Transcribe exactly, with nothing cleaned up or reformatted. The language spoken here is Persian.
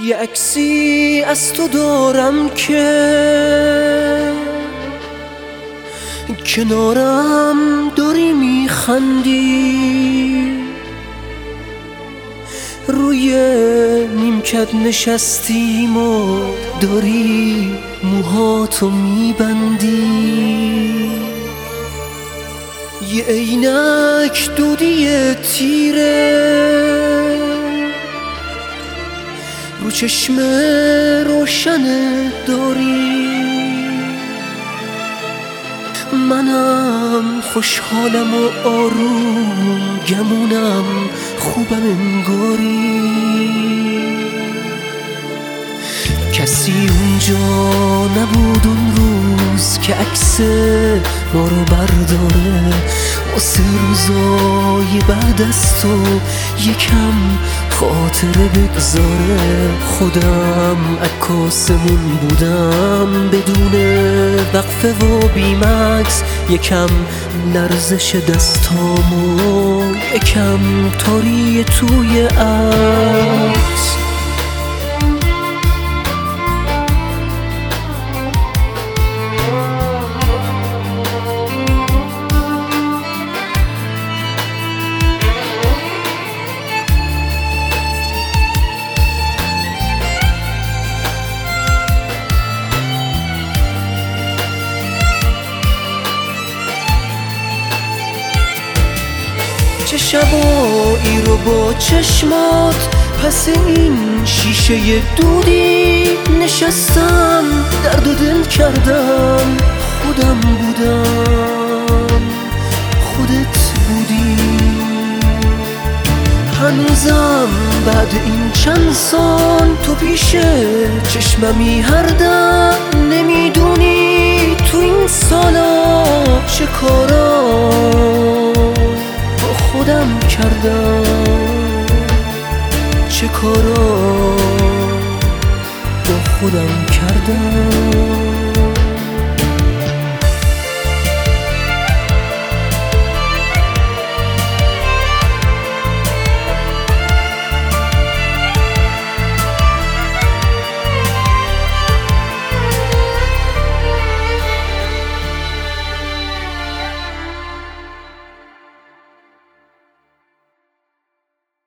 یه عکسی از تو دارم که کنارم داری میخندی، روی نیمکت نشستیم و داری موهاتو میبندی. یه عینک دودی تیره رو چشم روشنه داری، منم خوشحالم و آروم، گمونم خوبم انگاری. کسی اونجا نبود اون روز که عکس ما رو برداره، واسه روزای بعد از تو یکم خاطره بگذاره. خودم عکاسمون بودم بدون وقفه و بیمکس، یکم لرزش دستامو یکم تاری توی عکس. چه شبایی رو با چشمات پس این شیشه دودی نشستم، درد و دل کردم، خودم بودم خودت بودی. هنوزم بعد این چند سال تو پیش چشممی هر دم، نمیدونی تو این سالا چه کارا خودم کردم، چه کارا با خودم کردم.